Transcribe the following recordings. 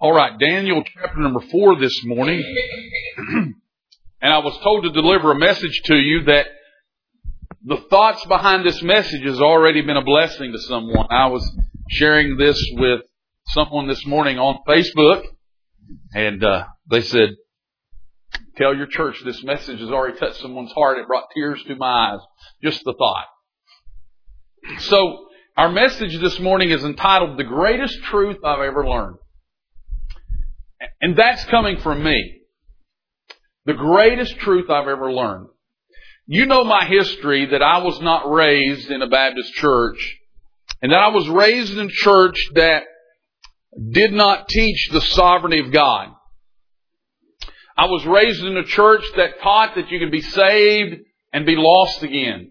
All right, Daniel chapter number 4 this morning. And I was told to deliver a message to you that the thoughts behind this message has already been a blessing to someone. I was sharing this with someone this morning on Facebook, and they said, "Tell your church this message has already touched someone's heart. It brought tears to my eyes." Just the thought. So, our message this morning is entitled, "The Greatest Truth I've Ever Learned." And that's coming from me. The greatest truth I've ever learned. You know my history, that I was not raised in a Baptist church, and that I was raised in a church that did not teach the sovereignty of God. I was raised in a church that taught that you can be saved and be lost again.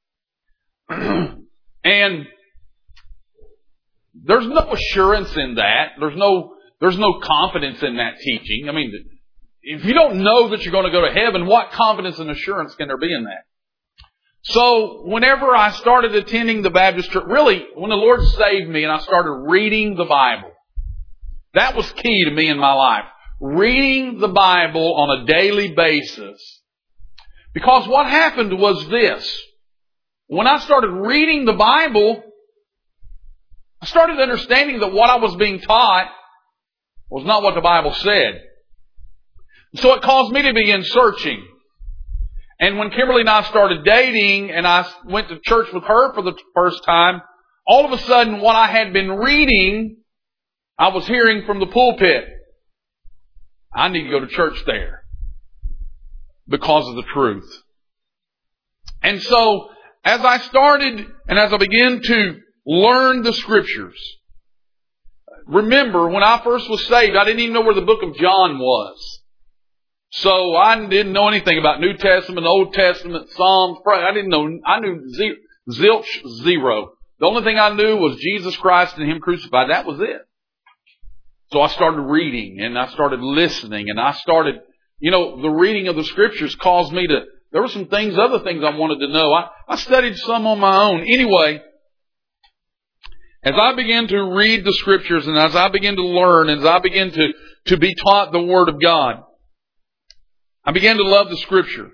And there's no assurance in that. There's no confidence in that teaching. I mean, if you don't know that you're going to go to heaven, what confidence and assurance can there be in that? So, whenever I started attending the Baptist church, really, when the Lord saved me and I started reading the Bible, that was key to me in my life. Reading the Bible on a daily basis. Because what happened was this. When I started reading the Bible, I started understanding that what I was being taught was not what the Bible said. So it caused me to begin searching. And when Kimberly and I started dating and I went to church with her for the first time, all of a sudden what I had been reading, I was hearing from the pulpit. I need to go to church there because of the truth. And so as I started and as I began to learn the Scriptures, remember, when I first was saved, I didn't even know where the book of John was. So I didn't know anything about New Testament, Old Testament, Psalms. I didn't know. I knew zilch, zero. The only thing I knew was Jesus Christ and Him crucified. That was it. So I started reading and I started listening and I started, the reading of the Scriptures caused me to, there were some things, other things I wanted to know. I studied some on my own. Anyway, as I began to read the Scriptures and as I began to learn, as I began to be taught the Word of God, I began to love the Scripture.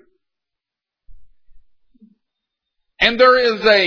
And there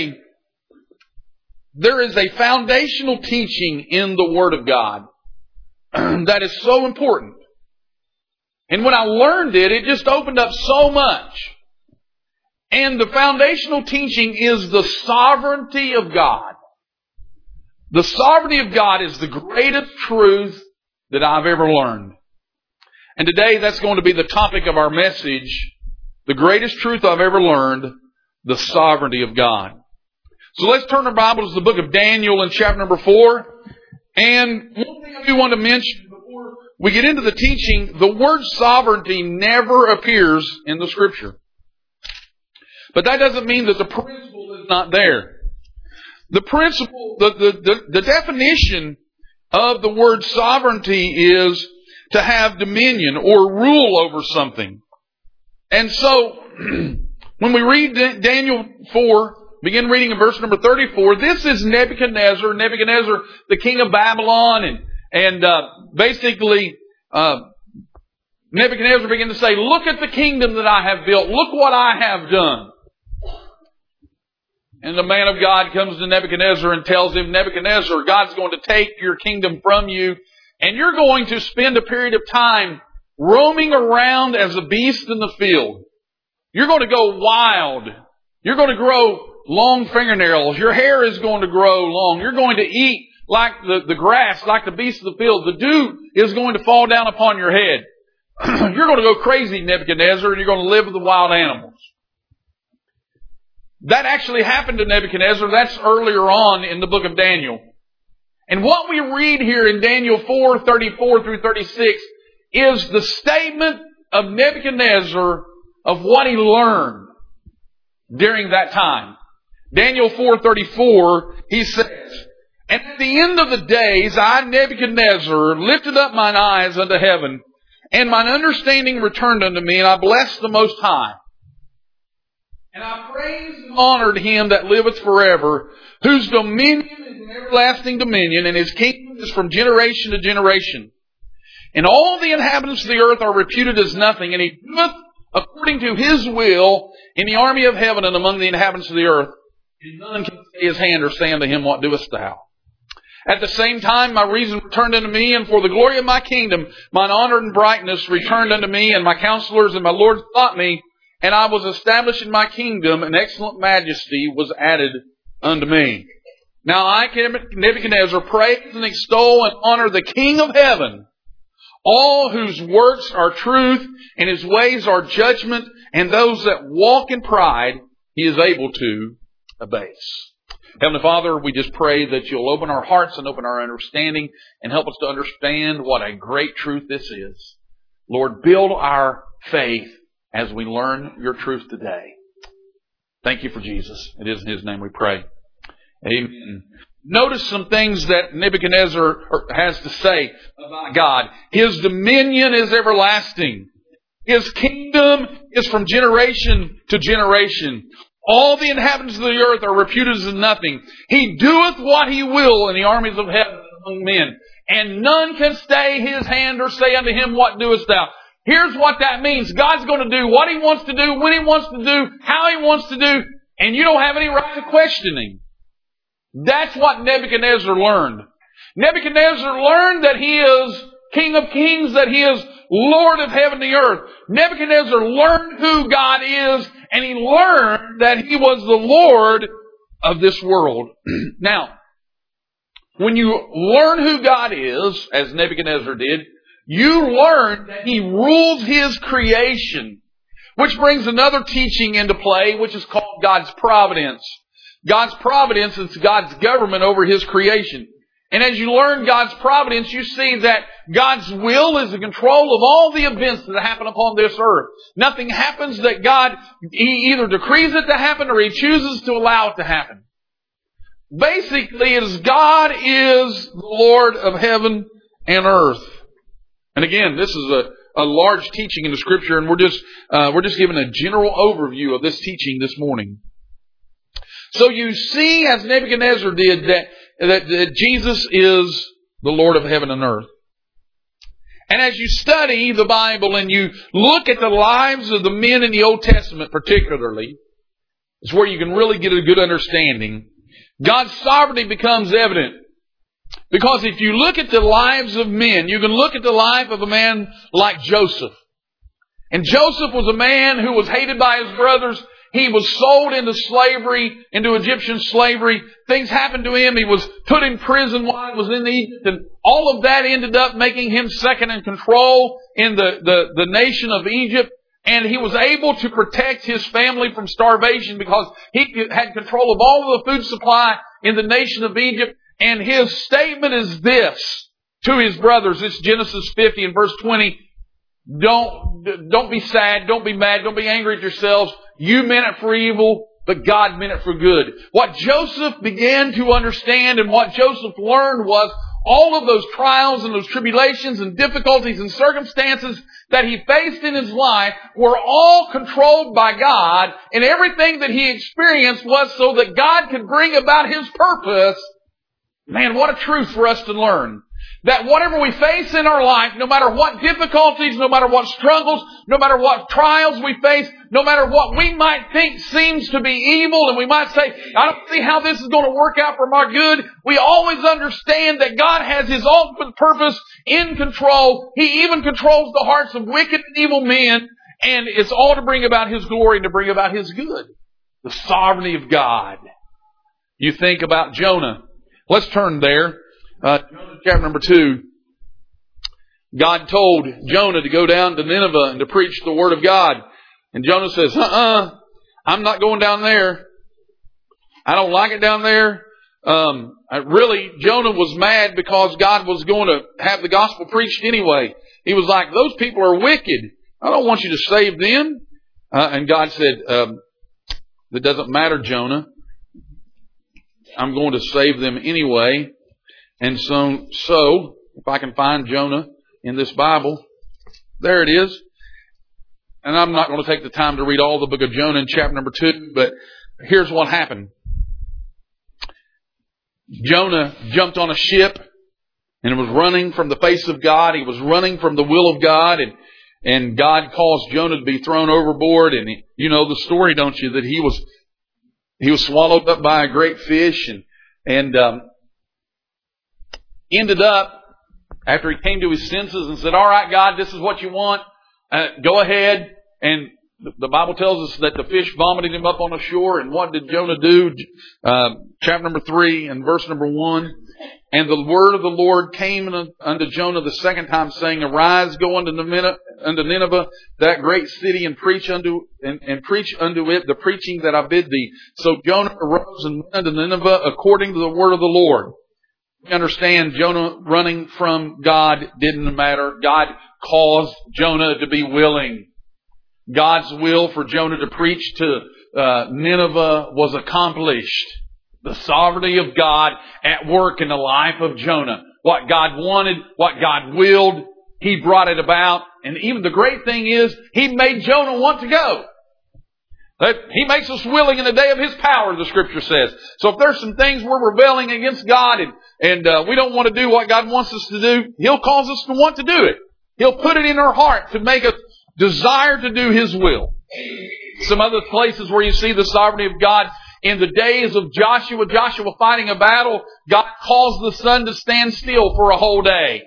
is a foundational teaching in the Word of God that is so important. And when I learned it, it just opened up so much. And the foundational teaching is the sovereignty of God. The sovereignty of God is the greatest truth that I've ever learned. And today that's going to be the topic of our message. The greatest truth I've ever learned, the sovereignty of God. So let's turn our Bibles to the book of Daniel in chapter number 4. And one thing I do want to mention before we get into the teaching, the word sovereignty never appears in the Scripture. But that doesn't mean that the principle is not there. The principle, the definition of the word sovereignty is to have dominion or rule over something. And so, when we read Daniel 4, begin reading in verse number 34, this is Nebuchadnezzar, the king of Babylon, and basically, Nebuchadnezzar began to say, "Look at the kingdom that I have built. Look what I have done." And the man of God comes to Nebuchadnezzar and tells him, "Nebuchadnezzar, God's going to take your kingdom from you, and you're going to spend a period of time roaming around as a beast in the field. You're going to go wild. You're going to grow long fingernails. Your hair is going to grow long. You're going to eat like the grass, like the beasts of the field. The dew is going to fall down upon your head. You're going to go crazy, Nebuchadnezzar, and you're going to live with the wild animals." That actually happened to Nebuchadnezzar. That's earlier on in the book of Daniel. And what we read here in Daniel 4:34 through 36 is the statement of Nebuchadnezzar of what he learned during that time. Daniel 4:34, he says, "And at the end of the days, I, Nebuchadnezzar, lifted up mine eyes unto heaven, and mine understanding returned unto me, and I blessed the Most High. And I praised and honored Him that liveth forever, whose dominion is an everlasting dominion, and His kingdom is from generation to generation. And all the inhabitants of the earth are reputed as nothing, and he doeth according to his will in the army of heaven and among the inhabitants of the earth. And none can stay his hand or say unto him, What doest thou? At the same time my reason returned unto me, and for the glory of my kingdom mine honor and brightness returned unto me, and my counselors and my lords sought me, and I was established in my kingdom, and excellent majesty was added unto me. Now I, Nebuchadnezzar, praise and extol and honor the King of heaven, all whose works are truth, and his ways are judgment, and those that walk in pride he is able to abase. Heavenly Father, we just pray that you'll open our hearts and open our understanding and help us to understand what a great truth this is. Lord, build our faith as we learn your truth today. Thank you for Jesus. It is in his name we pray. Amen. Notice some things that Nebuchadnezzar has to say about God. His dominion is everlasting. His kingdom is from generation to generation. All the inhabitants of the earth are reputed as nothing. He doeth what he will in the armies of heaven among men. And none can stay his hand or say unto him, What doest thou? Here's what that means. God's going to do what he wants to do, when he wants to do, how he wants to do, and you don't have any right to question him. That's what Nebuchadnezzar learned. Nebuchadnezzar learned that he is King of Kings, that he is Lord of heaven and the earth. Nebuchadnezzar learned who God is, and he learned that he was the Lord of this world. Now, when you learn who God is, as Nebuchadnezzar did, you learn that he rules his creation, which brings another teaching into play, which is called God's providence. God's providence is God's government over his creation. And as you learn God's providence, you see that God's will is in control of all the events that happen upon this earth. Nothing happens that God, he either decrees it to happen or he chooses to allow it to happen. Basically, it is God is the Lord of heaven and earth. And again, this is a large teaching in the Scripture, and we're just giving a general overview of this teaching this morning. So you see, as Nebuchadnezzar did, that Jesus is the Lord of heaven and earth. And as you study the Bible and you look at the lives of the men in the Old Testament particularly, it's where you can really get a good understanding. God's sovereignty becomes evident. Because if you look at the lives of men, you can look at the life of a man like Joseph. And Joseph was a man who was hated by his brothers. He was sold into slavery, into Egyptian slavery. Things happened to him. He was put in prison while he was in Egypt. And all of that ended up making him second in control in the nation of Egypt. And he was able to protect his family from starvation because he had control of all of the food supply in the nation of Egypt. And his statement is this to his brothers. It's Genesis 50 and verse 20. Don't be sad. Don't be mad. Don't be angry at yourselves. You meant it for evil, but God meant it for good. What Joseph began to understand and what Joseph learned was all of those trials and those tribulations and difficulties and circumstances that he faced in his life were all controlled by God, and everything that he experienced was so that God could bring about his purpose. Man, what a truth for us to learn. That whatever we face in our life, no matter what difficulties, no matter what struggles, no matter what trials we face, no matter what we might think seems to be evil, and we might say, I don't see how this is going to work out for my good, we always understand that God has his ultimate purpose in control. He even controls the hearts of wicked and evil men, and it's all to bring about his glory and to bring about his good. The sovereignty of God. You think about Jonah. Let's turn there. Jonah chapter number 2. God told Jonah to go down to Nineveh and to preach the word of God. And Jonah says, I'm not going down there. I don't like it down there. Really, Jonah was mad because God was going to have the gospel preached anyway. He was like, those people are wicked. I don't want you to save them. And God said, it doesn't matter, Jonah. I'm going to save them anyway. And so, if I can find Jonah in this Bible, there it is. And I'm not going to take the time to read all the book of Jonah in chapter number 2, but here's what happened. Jonah jumped on a ship And it was running from the face of God. He was running from the will of God. And God caused Jonah to be thrown overboard. And you know the story, don't you? That he was swallowed up by a great fish. And ended up, after he came to his senses and said, all right, God, this is what you want. Go ahead. And the Bible tells us that the fish vomited him up on the shore. And what did Jonah do? Chapter number 3 and verse number 1. And the word of the Lord came unto Jonah the second time, saying, Arise, go unto Nineveh, that great city, and preach unto it the preaching that I bid thee. So Jonah arose and went unto Nineveh according to the word of the Lord. We understand Jonah running from God didn't matter. God caused Jonah to be willing. God's will for Jonah to preach to Nineveh was accomplished. The sovereignty of God at work in the life of Jonah. What God wanted, what God willed, He brought it about. And even the great thing is, He made Jonah want to go. He makes us willing in the day of His power, the Scripture says. So if there's some things we're rebelling against God and we don't want to do what God wants us to do, He'll cause us to want to do it. He'll put it in our heart to make us desire to do His will. Some other places where you see the sovereignty of God. In the days of Joshua fighting a battle, God caused the sun to stand still for a whole day.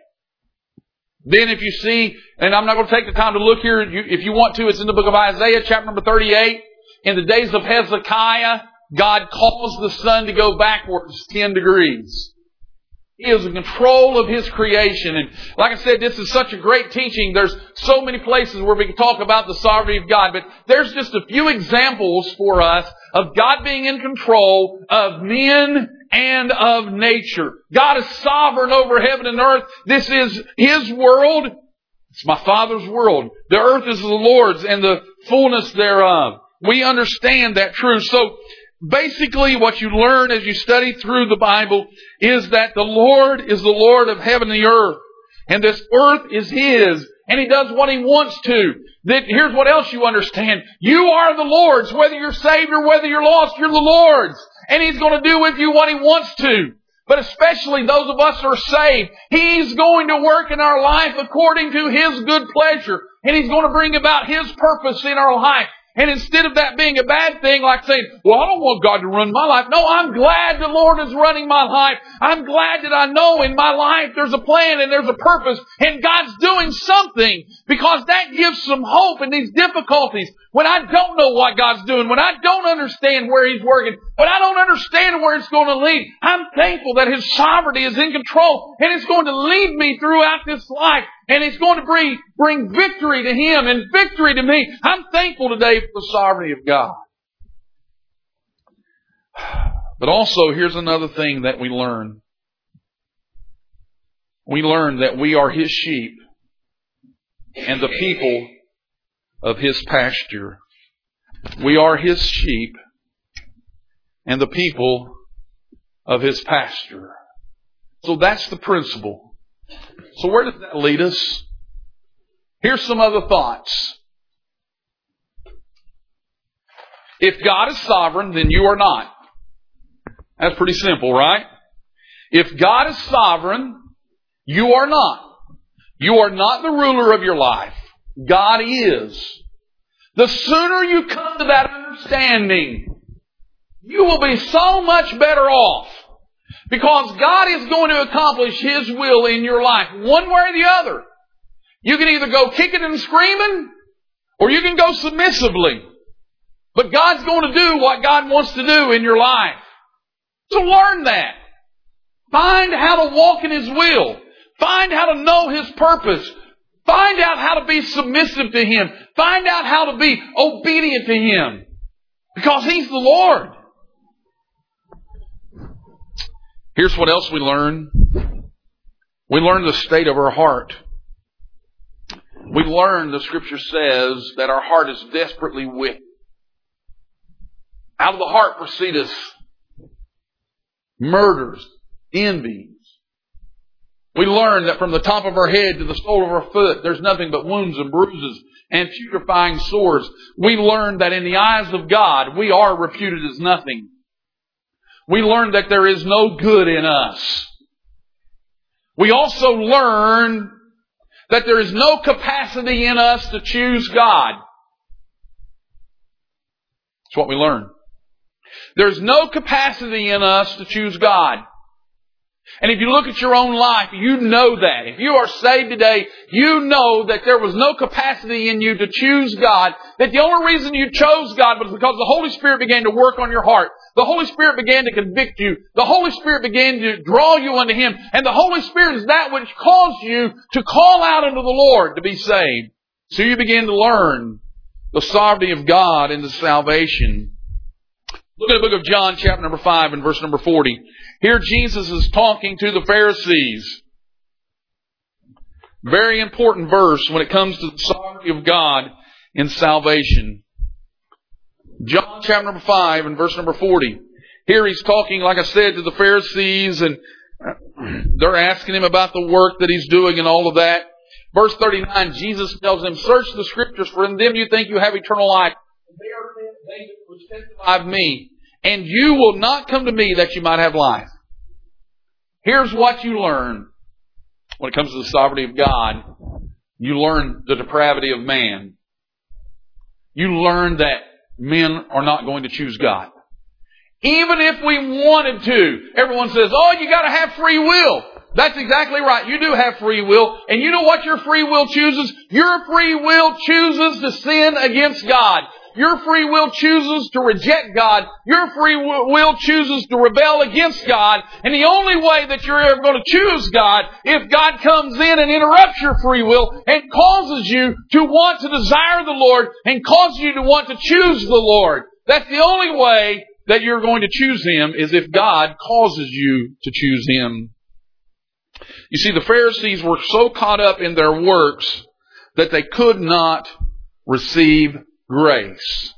Then if you see, and I'm not going to take the time to look here, if you want to, it's in the book of Isaiah, chapter number 38. In the days of Hezekiah, God caused the sun to go backwards 10 degrees. He is in control of His creation. And like I said, this is such a great teaching. There's so many places where we can talk about the sovereignty of God. But there's just a few examples for us of God being in control of men and of nature. God is sovereign over heaven and earth. This is His world. It's my Father's world. The earth is the Lord's and the fullness thereof. We understand that truth. So basically, what you learn as you study through the Bible is that the Lord is the Lord of heaven and the earth. And this earth is His. And He does what He wants to. Here's what else you understand. You are the Lord's. Whether you're saved or whether you're lost, you're the Lord's. And He's going to do with you what He wants to. But especially those of us who are saved, He's going to work in our life according to His good pleasure. And He's going to bring about His purpose in our life. And instead of that being a bad thing, like saying, well, I don't want God to run my life. No, I'm glad the Lord is running my life. I'm glad that I know in my life there's a plan and there's a purpose and God's doing something, because that gives some hope in these difficulties. When I don't know what God's doing, when I don't understand where He's working, when I don't understand where it's going to lead, I'm thankful that His sovereignty is in control and it's going to lead me throughout this life. And it's going to bring victory to Him and victory to me. I'm thankful today for the sovereignty of God. But also, here's another thing that we learn. We learn that we are His sheep and the people of His pasture. We are His sheep and the people of His pasture. So that's the principle. So where does that lead us? Here's some other thoughts. If God is sovereign, then you are not. That's pretty simple, right? If God is sovereign, you are not. You are not the ruler of your life. God is. The sooner you come to that understanding, you will be so much better off. Because God is going to accomplish His will in your life, one way or the other. You can either go kicking and screaming, or you can go submissively. But God's going to do what God wants to do in your life. So learn that. Find how to walk in His will. Find how to know His purpose. Find out how to be submissive to Him. Find out how to be obedient to Him. Because He's the Lord. Here's what else we learn. We learn the state of our heart. We learn, the Scripture says, that our heart is desperately wicked. Out of the heart proceedeth murders, envies. We learn that from the top of our head to the sole of our foot, there's nothing but wounds and bruises and putrefying sores. We learn that in the eyes of God, we are reputed as nothing. We learn that there is no good in us. we also learn that there is no capacity in us to choose God. That's what we learn. There's no capacity in us to choose God. And if you look at your own life, you know that. If you are saved today, you know that there was no capacity in you to choose God. That the only reason you chose God was because the Holy Spirit began to work on your heart. The Holy Spirit began to convict you. The Holy Spirit began to draw you unto Him. And the Holy Spirit is that which caused you to call out unto the Lord to be saved. So you begin to learn the sovereignty of God in the salvation. Look at the book of John, chapter number 5 and verse number 40. Here Jesus is talking to the Pharisees. Very important verse when it comes to the sovereignty of God in salvation. John chapter number 5 and verse number 40. Here he's talking, like I said, to the Pharisees, and they're asking him about the work that he's doing and all of that. Verse 39, Jesus tells them, "Search the Scriptures, for in them you think you have eternal life. They are they which testify of me. And you will not come to me that you might have life." Here's what you learn when it comes to the sovereignty of God. You learn the depravity of man. You learn that men are not going to choose God. Even if we wanted to. Everyone says, "Oh, you got to have free will." That's exactly right. You do have free will. And you know what your free will chooses? Your free will chooses to sin against God. Your free will chooses to reject God. Your free will chooses to rebel against God. And the only way that you're ever going to choose God, if God comes in and interrupts your free will and causes you to want to desire the Lord and causes you to want to choose the Lord. That's the only way that you're going to choose Him, is if God causes you to choose Him. You see, the Pharisees were so caught up in their works that they could not receive grace.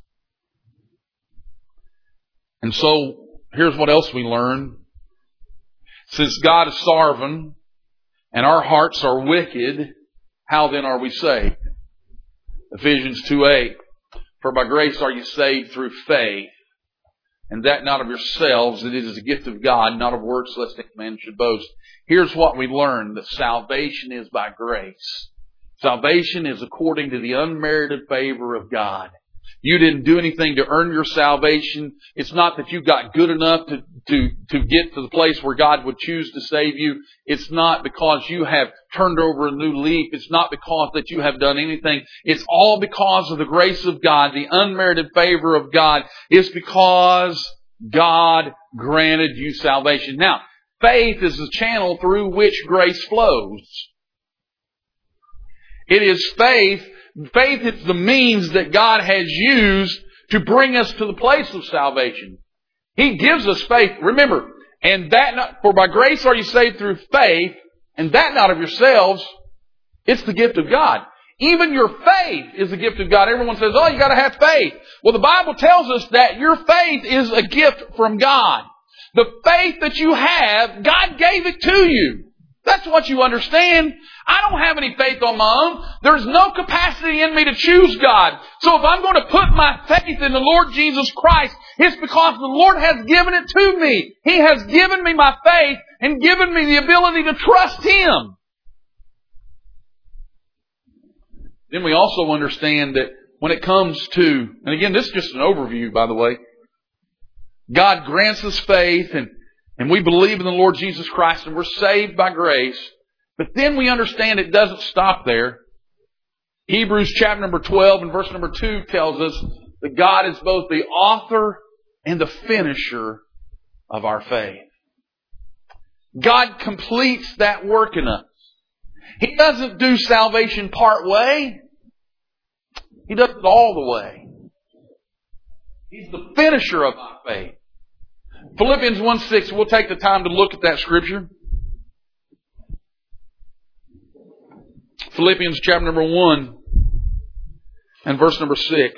And so, here's what else we learn. Since God is sovereign and our hearts are wicked, how then are we saved? Ephesians 2:8. "For by grace are you saved through faith, and that not of yourselves, it is a gift of God, not of works, lest any man should boast." Here's what we learn, that salvation is by grace. Salvation is according to the unmerited favor of God. You didn't do anything to earn your salvation. It's not that you got good enough to get to the place where God would choose to save you. It's not because you have turned over a new leaf. It's not because that you have done anything. It's all because of the grace of God, the unmerited favor of God. It's because God granted you salvation. Now, faith is the channel through which grace flows. It is faith. Faith is the means that God has used to bring us to the place of salvation. He gives us faith. Remember, and that not, for by grace are you saved through faith, and that not of yourselves. It's the gift of God. Even your faith is a gift of God. Everyone says, "Oh, you got to have faith." Well, the Bible tells us that your faith is a gift from God. The faith that you have, God gave it to you. That's what you understand. I don't have any faith on my own. There's no capacity in me to choose God. So if I'm going to put my faith in the Lord Jesus Christ, it's because the Lord has given it to me. He has given me my faith and given me the ability to trust Him. Then we also understand that when it comes to, and again, this is just an overview, by the way, God grants us faith and we believe in the Lord Jesus Christ and we're saved by grace. But then we understand it doesn't stop there. Hebrews chapter number 12 and verse number 2 tells us that God is both the author and the finisher of our faith. God completes that work in us. He doesn't do salvation part way. He does it all the way. He's the finisher of our faith. Philippians 1:6, we'll take the time to look at that scripture. Philippians chapter number 1 and verse number 6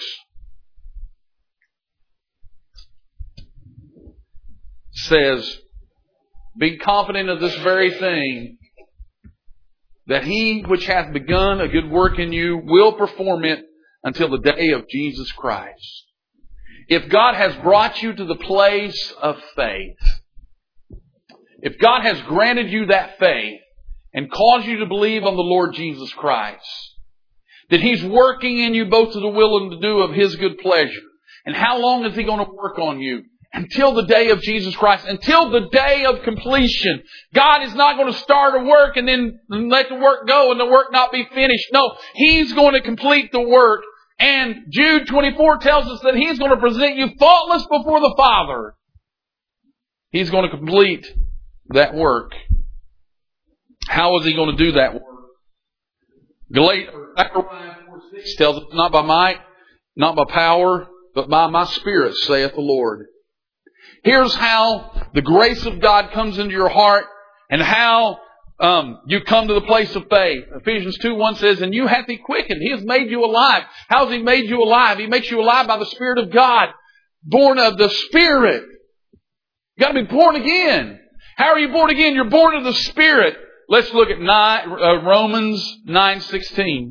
says, "Be confident of this very thing, that He which hath begun a good work in you will perform it until the day of Jesus Christ." If God has brought you to the place of faith, if God has granted you that faith, and cause you to believe on the Lord Jesus Christ. That He's working in you both to the will and to do of His good pleasure. And how long is He going to work on you? Until the day of Jesus Christ. Until the day of completion. God is not going to start a work and then let the work go and the work not be finished. No, He's going to complete the work. And Jude 24 tells us that He's going to present you faultless before the Father. He's going to complete that work. How is He going to do that work? Zechariah 4:6 tells us, not by might, not by power, but by my Spirit, saith the Lord. Here's how the grace of God comes into your heart and how you come to the place of faith. Ephesians 2:1 says, and you hath He quickened. He has made you alive. How has He made you alive? He makes you alive by the Spirit of God. Born of the Spirit. You've got to be born again. How are you born again? You're born of the Spirit. Let's look at Romans 9:16.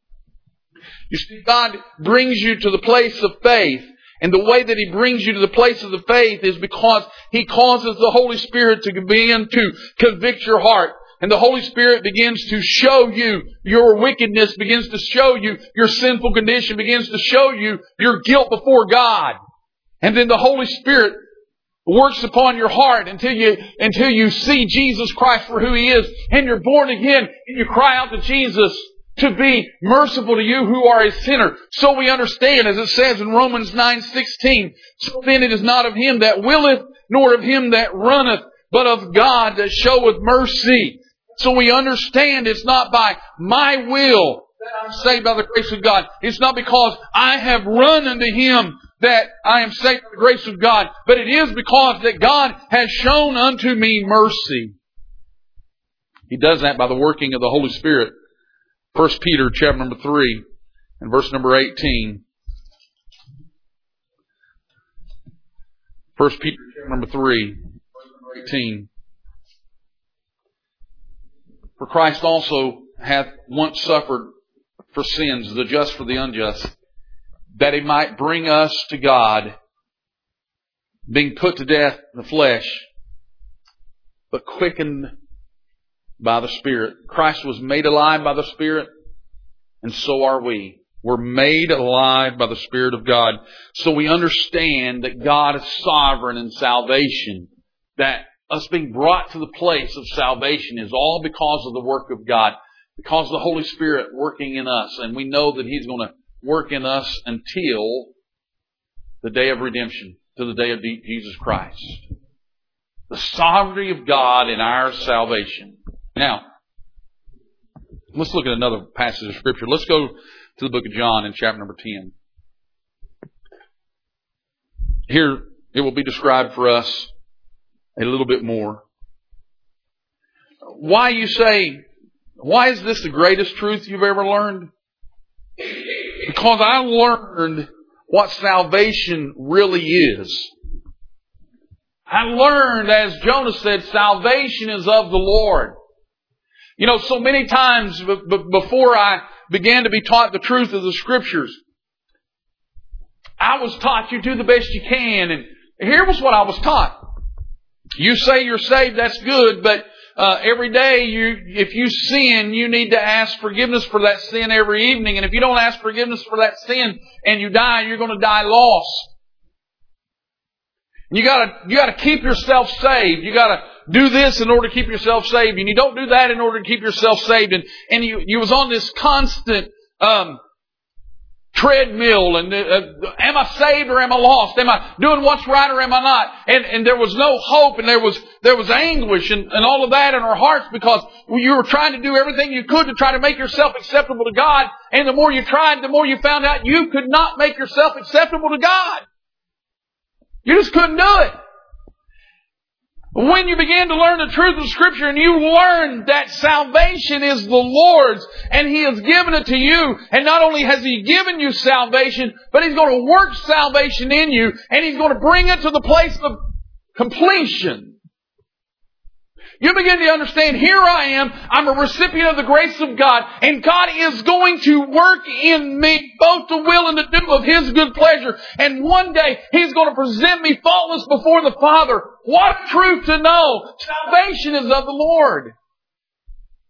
You see, God brings you to the place of faith. And the way that He brings you to the place of the faith is because He causes the Holy Spirit to begin to convict your heart. And the Holy Spirit begins to show you your wickedness, begins to show you your sinful condition, begins to show you your guilt before God. And then the Holy Spirit works upon your heart until you see Jesus Christ for who He is. And you're born again and you cry out to Jesus to be merciful to you who are a sinner. So we understand, as it says in Romans 9:16, so then it is not of him that willeth, nor of him that runneth, but of God that showeth mercy. So we understand it's not by my will that I'm saved by the grace of God. It's not because I have run unto Him that I am saved by the grace of God, but it is because that God has shown unto me mercy. He does that by the working of the Holy Spirit. 1 Peter chapter number 3 and verse number 18. 1 Peter chapter number 3, verse number 18. For Christ also hath once suffered for sins, the just for the unjust, that He might bring us to God, being put to death in the flesh, but quickened by the Spirit. Christ was made alive by the Spirit, and so are we. We're made alive by the Spirit of God. So we understand that God is sovereign in salvation. That us being brought to the place of salvation is all because of the work of God. Because of the Holy Spirit working in us. And we know that He's going to work in us until the day of redemption. To the day of Jesus Christ. The sovereignty of God in our salvation. Now, let's look at another passage of Scripture. Let's go to the book of John in chapter number 10. Here, it will be described for us a little bit more. Why, you say, why is this the greatest truth you've ever learned? Because I learned what salvation really is. I learned, as Jonah said, salvation is of the Lord. You know, so many times before I began to be taught the truth of the Scriptures, I was taught you do the best you can. And here was what I was taught. You say you're saved, that's good, but every day if you sin, you need to ask forgiveness for that sin every evening. And if you don't ask forgiveness for that sin and you die, you're going to die lost. You gotta keep yourself saved. You gotta do this in order to keep yourself saved. And you don't do that in order to keep yourself saved. And you was on this constant, treadmill and, am I saved or am I lost? Am I doing what's right or am I not? And there was no hope and there was anguish and all of that in our hearts because you were trying to do everything you could to try to make yourself acceptable to God. And the more you tried, the more you found out you could not make yourself acceptable to God. You just couldn't do it. When you begin to learn the truth of Scripture and you learn that salvation is the Lord's and He has given it to you, and not only has He given you salvation, but He's going to work salvation in you and He's going to bring it to the place of completion. You begin to understand, here I am, I'm a recipient of the grace of God, and God is going to work in me both the will and the do of His good pleasure. And one day, He's going to present me faultless before the Father. What a truth to know! Salvation is of the Lord.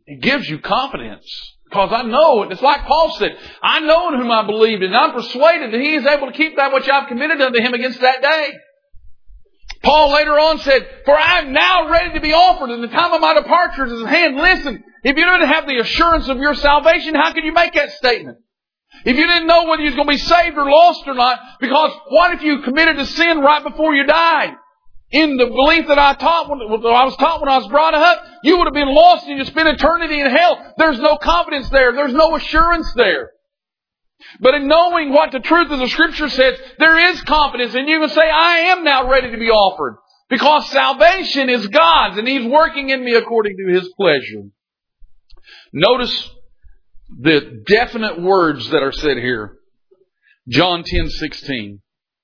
It gives you confidence. Because I know it. It's like Paul said, I know in whom I believed, and I'm persuaded that He is able to keep that which I've committed unto Him against that day. Paul later on said, for I am now ready to be offered, and the time of my departure is at hand. Listen, if you didn't have the assurance of your salvation, how could you make that statement? If you didn't know whether you was going to be saved or lost or not, because what if you committed a sin right before you died? In the belief that I was taught when I was brought up, you would have been lost and you'd spend eternity in hell. There's no confidence there. There's no assurance there. But in knowing what the truth of the Scripture says, there is confidence. And you can say, I am now ready to be offered. Because salvation is God's and He's working in me according to His pleasure. Notice the definite words that are said here. John 10:16.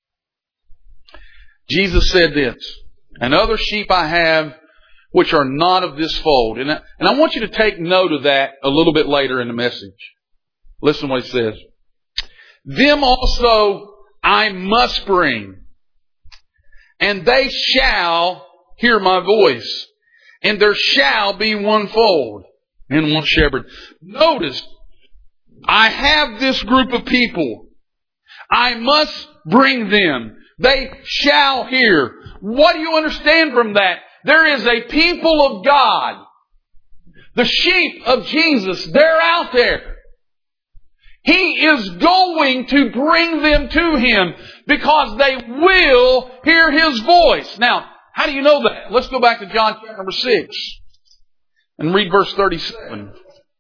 Jesus said this, and other sheep I have which are not of this fold. And I want you to take note of that a little bit later in the message. Listen to what He says. Them also I must bring, and they shall hear my voice, and there shall be one fold and one shepherd. Notice, I have this group of people. I must bring them. They shall hear. What do you understand from that? There is a people of God. The sheep of Jesus, they're out there. He is going to bring them to Him because they will hear His voice. Now, how do you know that? Let's go back to John chapter number 6 and read verse 37.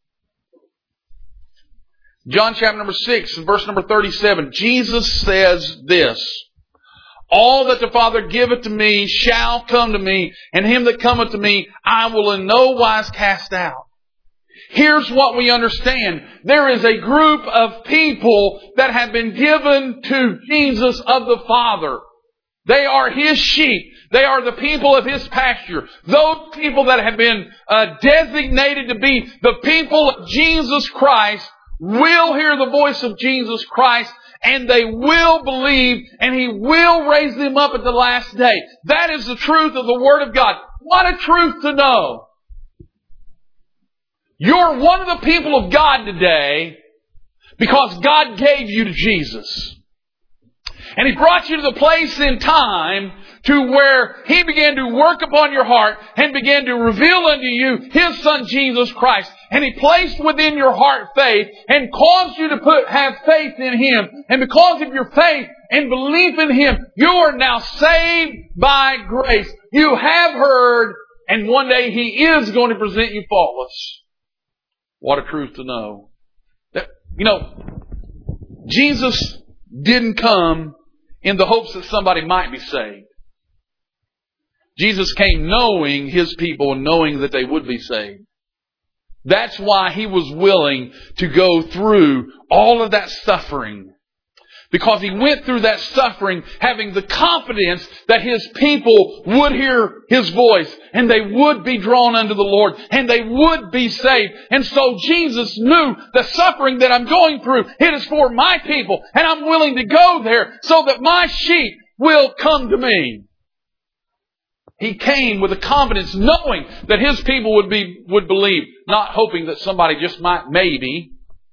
John chapter number 6 and verse number 37. Jesus says this. All that the Father giveth to me shall come to me, and him that cometh to me I will in no wise cast out. Here's what we understand. There is a group of people that have been given to Jesus of the Father. They are His sheep. They are the people of His pasture. Those people that have been designated to be the people of Jesus Christ will hear the voice of Jesus Christ, and they will believe, and He will raise them up at the last day. That is the truth of the Word of God. What a truth to know. You're one of the people of God today because God gave you to Jesus. And He brought you to the place in time to where He began to work upon your heart and began to reveal unto you His Son Jesus Christ. And He placed within your heart faith and caused you to have faith in Him. And because of your faith and belief in Him, you are now saved by grace. You have heard, and one day He is going to present you faultless. What a truth to know. Jesus didn't come in the hopes that somebody might be saved. Jesus came knowing His people and knowing that they would be saved. That's why He was willing to go through all of that suffering. Because He went through that suffering having the confidence that His people would hear His voice and they would be drawn unto the Lord and they would be saved. And so Jesus knew the suffering that I'm going through, it is for my people, and I'm willing to go there so that my sheep will come to me. He came with a confidence knowing that His people would believe, not hoping that somebody just might maybe.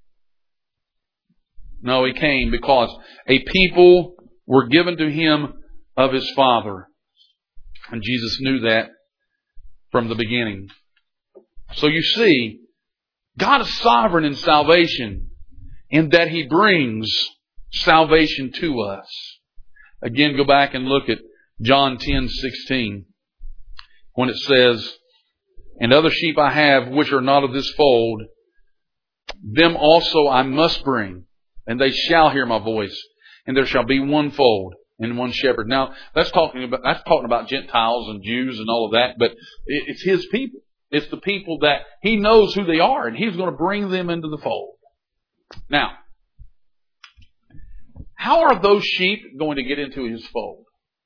No, He came because a people were given to Him of His Father. And Jesus knew that from the beginning. So you see, God is sovereign in salvation in that He brings salvation to us. Again, go back and look at John 10:16 when it says, and other sheep I have which are not of this fold, them also I must bring. And they shall hear my voice, and there shall be one fold and one shepherd. Now, that's talking about Gentiles and Jews and all of that, but it's His people. It's the people that He knows who they are, and He's going to bring them into the fold. Now, how are those sheep going to get into His fold?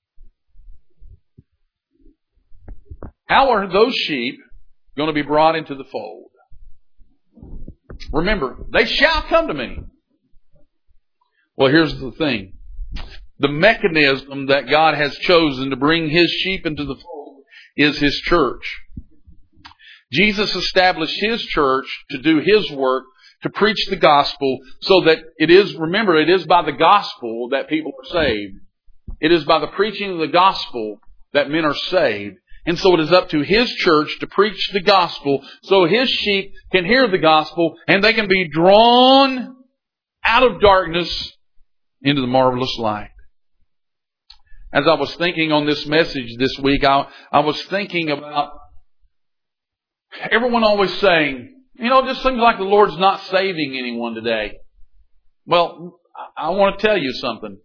How are those sheep going to be brought into the fold? Remember, they shall come to me. Well, here's the thing. The mechanism that God has chosen to bring His sheep into the fold is His church. Jesus established His church to do His work, to preach the gospel, so that it is by the gospel that people are saved. It is by the preaching of the gospel that men are saved. And so it is up to His church to preach the gospel so His sheep can hear the gospel and they can be drawn out of darkness into the marvelous light. As I was thinking on this message this week, I was thinking about everyone always saying, it just seems like the Lord's not saving anyone today. Well, I want to tell you something.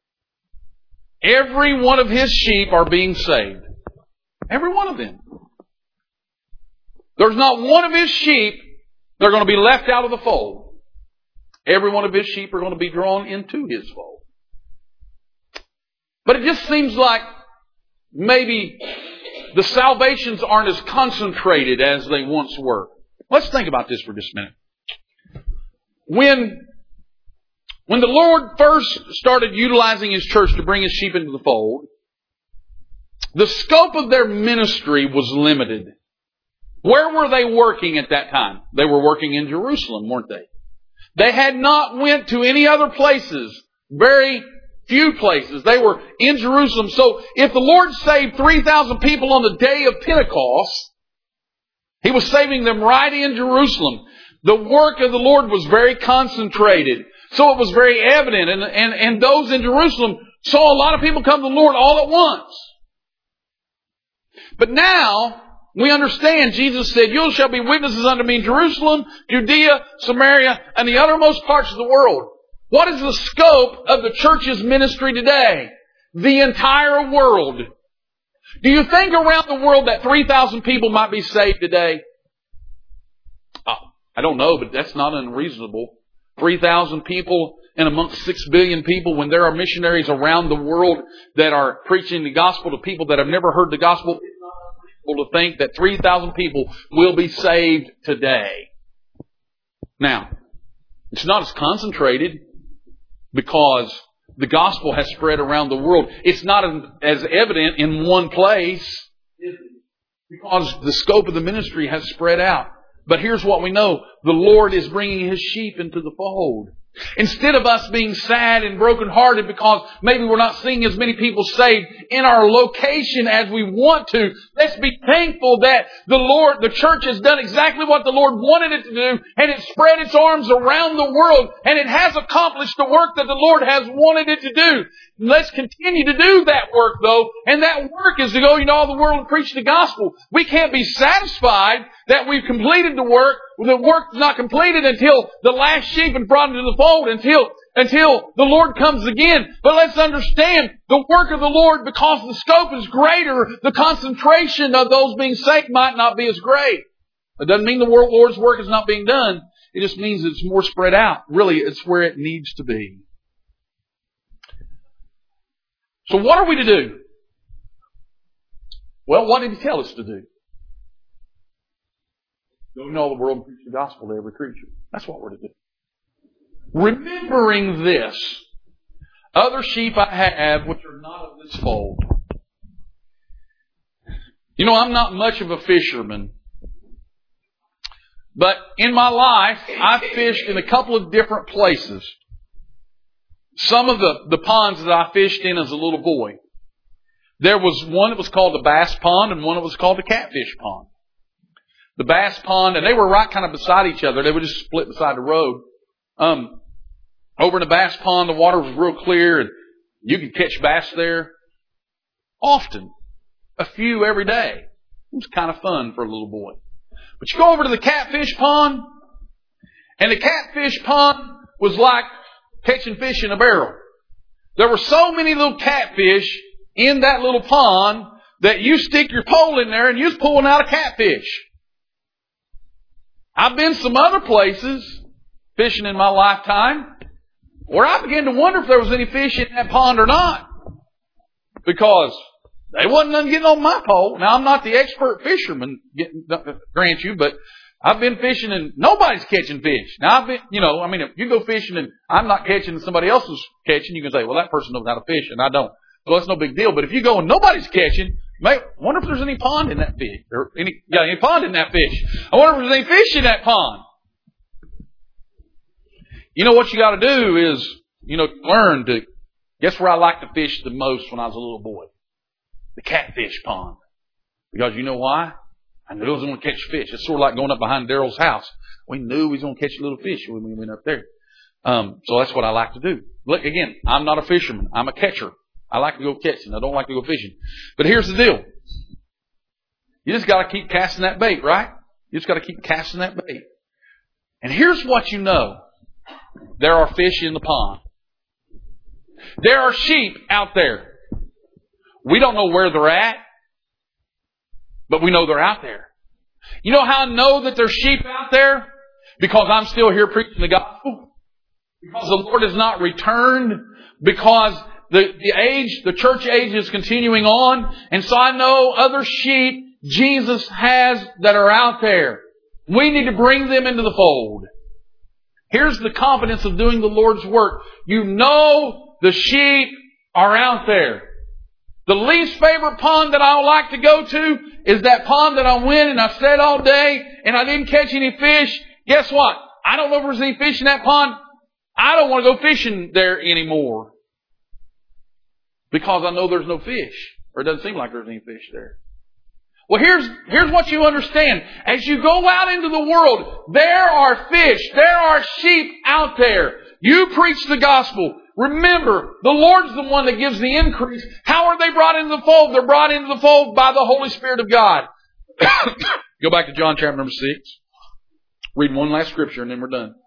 Every one of His sheep are being saved. Every one of them. There's not one of His sheep that are going to be left out of the fold. Every one of His sheep are going to be drawn into His fold. But it just seems like maybe the salvations aren't as concentrated as they once were. Let's think about this for just a minute. When the Lord first started utilizing His church to bring His sheep into the fold, the scope of their ministry was limited. Where were they working at that time? They were working in Jerusalem, weren't they? They had not went to any other places. Very few places. They were in Jerusalem. So if the Lord saved 3,000 people on the day of Pentecost, He was saving them right in Jerusalem. The work of the Lord was very concentrated. So it was very evident. And those in Jerusalem saw a lot of people come to the Lord all at once. But now, we understand Jesus said, "You shall be witnesses unto me in Jerusalem, Judea, Samaria, and the uttermost parts of the world." What is the scope of the church's ministry today? The entire world. Do you think around the world that 3,000 people might be saved today? I don't know, but that's not unreasonable. 3,000 people and amongst 6 billion people, when there are missionaries around the world that are preaching the gospel to people that have never heard the gospel, it's not unreasonable to think that 3,000 people will be saved today. Now, it's not as concentrated because the gospel has spread around the world. It's not as evident in one place because the scope of the ministry has spread out. But here's what we know. The Lord is bringing His sheep into the fold. Instead of us being sad and brokenhearted because maybe we're not seeing as many people saved in our location as we want to, let's be thankful that the church has done exactly what the Lord wanted it to do, and it spread its arms around the world, and it has accomplished the work that the Lord has wanted it to do. Let's continue to do that work, though, and that work is to go into all the world and preach the gospel. We can't be satisfied that we've completed the work. The work is not completed until the last sheep is brought into the fold, until the Lord comes again. But let's understand the work of the Lord, because the scope is greater, the concentration of those being saved might not be as great. It doesn't mean the Lord's work is not being done. It just means it's more spread out. Really, it's where it needs to be. So what are we to do? Well, what did He tell us to do? Go into all the world and preach the gospel to every creature. That's what we're to do. Remembering this, other sheep I have which are not of this fold. I'm not much of a fisherman. But in my life, I've fished in a couple of different places. Some of the ponds that I fished in as a little boy. There was one that was called the bass pond and one that was called the catfish pond. The bass pond, and they were right kind of beside each other. They were just split beside the road. Over in the bass pond, the water was real clear, and you could catch bass there often. A few every day. It was kind of fun for a little boy. But you go over to the catfish pond, and the catfish pond was like catching fish in a barrel. There were so many little catfish in that little pond that you stick your pole in there and you're pulling out a catfish. I've been some other places fishing in my lifetime where I began to wonder if there was any fish in that pond or not. Because they wasn't none getting on my pole. Now, I'm not the expert fisherman, grant you, but I've been fishing and nobody's catching fish. Now, I've been, if you go fishing and I'm not catching and somebody else is catching, you can say, well, that person knows how to fish and I don't. So that's no big deal. But if you go and nobody's catching, Wonder if there's any pond in that fish. Or any pond in that fish. I wonder if there's any fish in that pond. You know what you got to do is, learn to... Guess where I liked to fish the most when I was a little boy? The catfish pond. Because you know why? I knew I was going to catch fish. It's sort of like going up behind Daryl's house. We knew we was going to catch a little fish when we went up there. So that's what I like to do. Look, again, I'm not a fisherman. I'm a catcher. I like to go catching. I don't like to go fishing. But here's the deal. You just got to keep casting that bait, right? You just got to keep casting that bait. And here's what you know. There are fish in the pond. There are sheep out there. We don't know where they're at, but we know they're out there. You know how I know that there's sheep out there? Because I'm still here preaching the gospel. Because the Lord has not returned. Because the church age is continuing on. And so I know other sheep Jesus has that are out there. We need to bring them into the fold. Here's the confidence of doing the Lord's work. You know the sheep are out there. The least favorite pond that I would like to go to is that pond that I went and I sat all day and I didn't catch any fish. Guess what? I don't know if there's any fish in that pond. I don't want to go fishing there anymore. Because I know there's no fish. Or it doesn't seem like there's any fish there. Well, here's what you understand. As you go out into the world, there are fish, there are sheep out there. You preach the gospel. Remember, the Lord's the one that gives the increase. How are they brought into the fold? They're brought into the fold by the Holy Spirit of God. Go back to John chapter number 6. Read one last scripture and then we're done.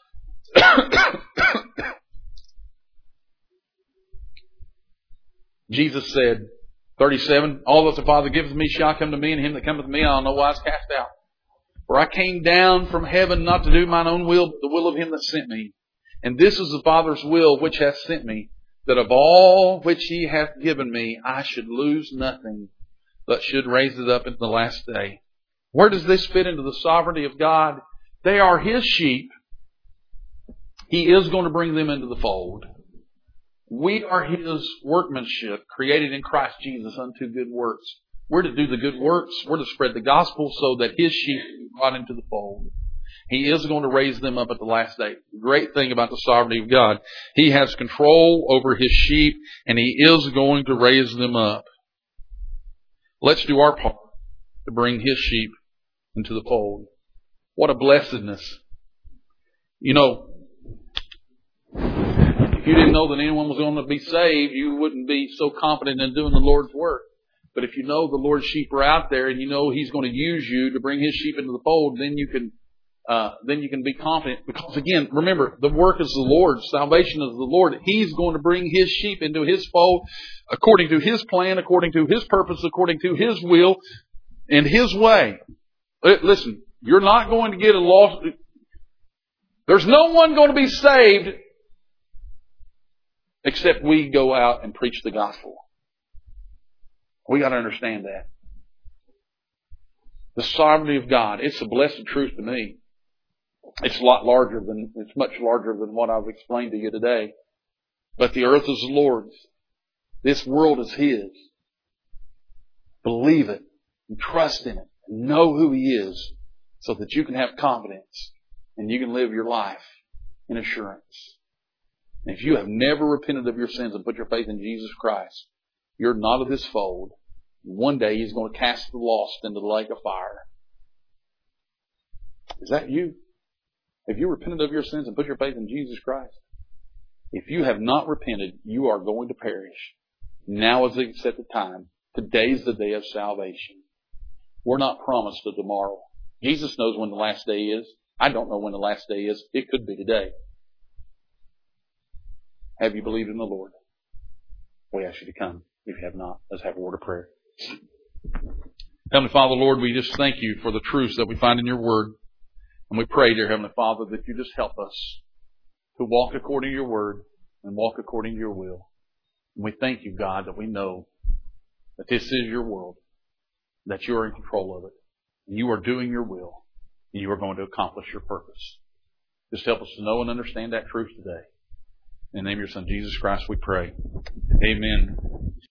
Jesus said, 37, all that the Father gives me shall come to me, and him that cometh to me I'll no wise cast out. For I came down from heaven not to do mine own will, but the will of him that sent me. And this is the Father's will which hath sent me, that of all which he hath given me I should lose nothing, but should raise it up in the last day. Where does this fit into the sovereignty of God? They are his sheep. He is going to bring them into the fold. We are his workmanship, created in Christ Jesus unto good works. We're to do the good works. We're to spread the gospel so that his sheep be brought into the fold. He is going to raise them up at the last day. The great thing about the sovereignty of God, he has control over his sheep, and he is going to raise them up. Let's do our part to bring his sheep into the fold. What a blessedness. You know, if you didn't know that anyone was going to be saved, you wouldn't be so confident in doing the Lord's work. But if you know the Lord's sheep are out there and you know he's going to use you to bring his sheep into the fold, then you can be confident. Because again, remember, the work is the Lord's. Salvation is the Lord. He's going to bring his sheep into his fold according to his plan, according to his purpose, according to his will and his way. Listen, you're not going to get a lost... There's no one going to be saved except we go out and preach the gospel. We got to understand that. The sovereignty of God, it's a blessed truth to me. It's much larger than what I've explained to you today. But the earth is the Lord's. This world is his. Believe it and trust in it and know who he is so that you can have confidence and you can live your life in assurance. And if you have never repented of your sins and put your faith in Jesus Christ, you're not of this fold. One day he's going to cast the lost into the lake of fire. Is that you? Have you repented of your sins and put your faith in Jesus Christ? If you have not repented, you are going to perish. Now is the accepted time. Today's the day of salvation. We're not promised a tomorrow. Jesus knows when the last day is. I don't know when the last day is. It could be today. Have you believed in the Lord? We ask you to come. If you have not, let's have a word of prayer. Heavenly Father, Lord, we just thank you for the truths that we find in your word. And we pray, dear Heavenly Father, that you just help us to walk according to your word and walk according to your will. And we thank you, God, that we know that this is your world, that you are in control of it. And you are doing your will. And you are going to accomplish your purpose. Just help us to know and understand that truth today. In the name of your Son, Jesus Christ, we pray. Amen.